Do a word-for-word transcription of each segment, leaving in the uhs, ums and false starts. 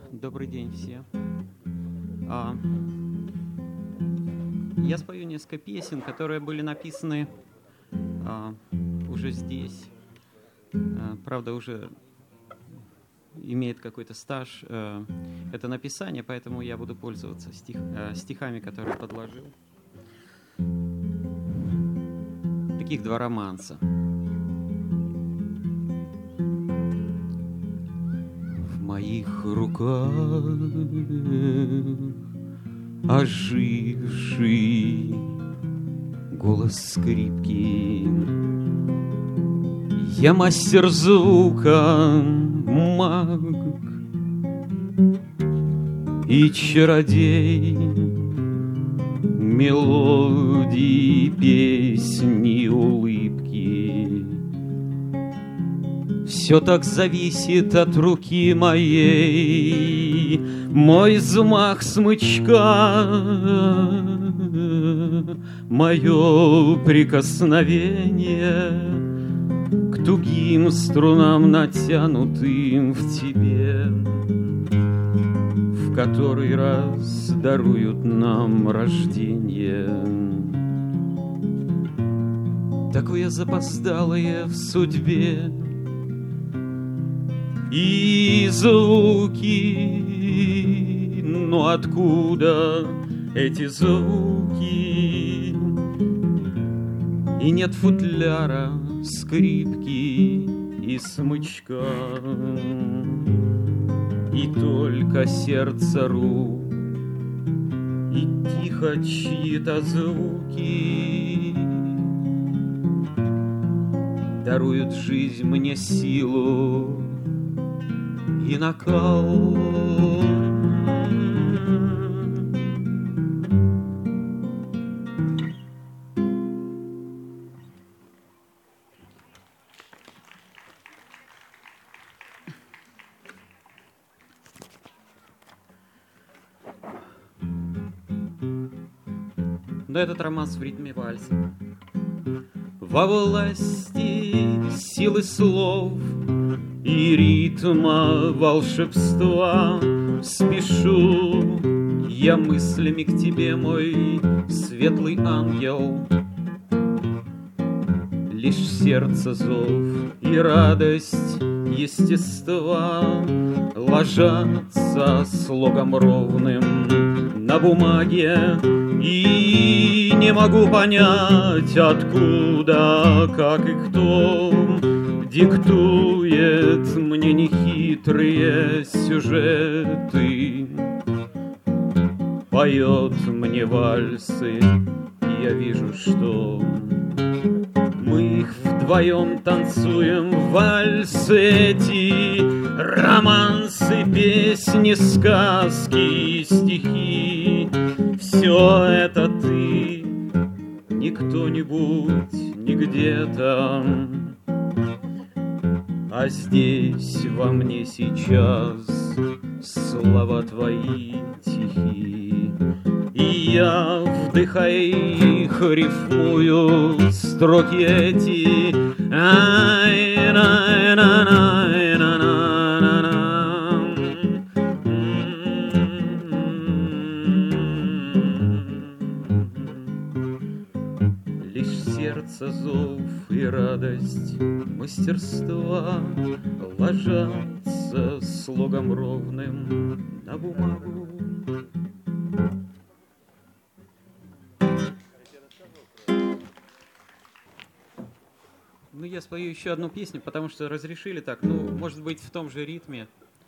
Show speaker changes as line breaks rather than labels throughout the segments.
Добрый день все. А, я спою несколько песен, которые были написаны а, уже здесь. А, правда, уже имеет какой-то стаж а, это написание, поэтому я буду пользоваться стих, а, стихами, которые подложил. Таких два романса. В моих руках оживший голос скрипки. Я мастер звука, маг и чародей мелодии, песни, улыбки. Все так зависит от руки моей, мой взмах смычка, мое прикосновение к тугим струнам, натянутым в тебе, в который раз даруют нам рождение. Такое запоздалое в судьбе, и звуки, но откуда эти звуки? И нет футляра, скрипки и смычка, и только сердце рук, и тихо чьи-то звуки даруют жизнь мне, силу и накал. Но этот романс в ритме вальса. Во власти силы слов и ритма волшебства спешу я мыслями к тебе, мой светлый ангел. Лишь сердце зов и радость естества ложатся слогом ровным на бумаге, и не могу понять, откуда, как и кто диктует мне нехитрые сюжеты, поет мне вальсы, и я вижу, что мы их вдвоем танцуем, вальсы эти, романсы, песни, сказки, стихи. Все это ты, не кто-нибудь, не где-то, а здесь во мне сейчас слова твои тихи. И я, вдыхая их, рифмую строки эти. Лишь сердце зов и радость мастерства ложатся слогом ровным на бумагу. Ну, я спою еще одну песню, потому что разрешили так, ну, может быть, в том же ритме.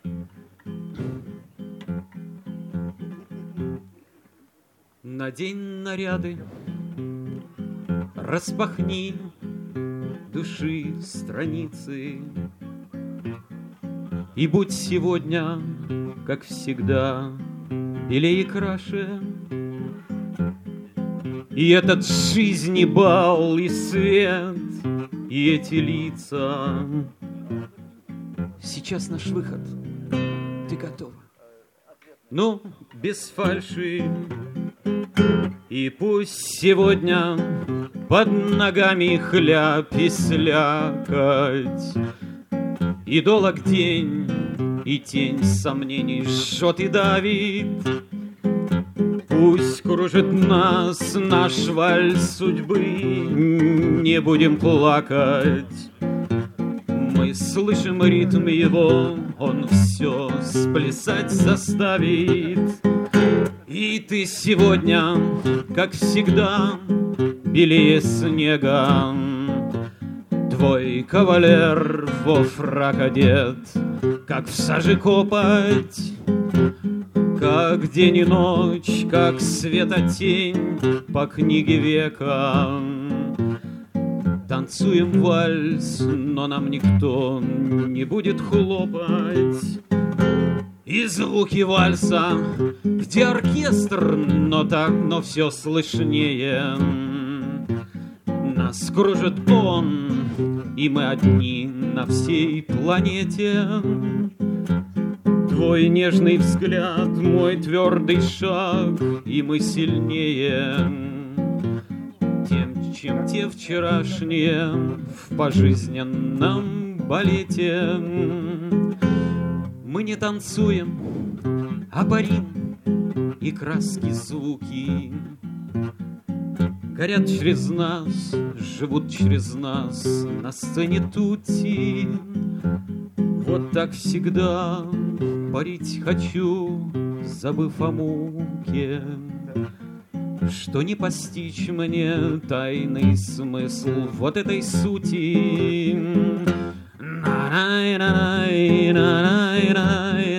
Надень наряды, распахни души страницы, и будь сегодня, как всегда, белее и краше. И этот жизни бал и свет, и эти лица. Сейчас наш выход. Ты готова? Ну, без фальши. И пусть сегодня под ногами хляб и слякоть, и долг день, и тень сомнений жжет и давит. Пусть кружит нас наш вальс судьбы, не будем плакать. Мы слышим ритм его, он все сплясать заставит. И ты сегодня, как всегда, белее снега. Твой кавалер во фрак одет, как в саже копоть, как день и ночь, как света-тень по книге века. Танцуем вальс, но нам никто не будет хлопать. И звуки вальса, где оркестр, но так, но все слышнее. Нас кружит он, и мы одни на всей планете. Твой нежный взгляд, мой твердый шаг, и мы сильнее, тем, чем те вчерашние в пожизненном балете. Мы не танцуем, а парим, и краски звуки горят через нас, живут через нас на сцене тути. Вот так всегда парить хочу, забыв о муке, что не постичь мне тайный смысл вот этой сути. На-рай-рай, на-рай-рай.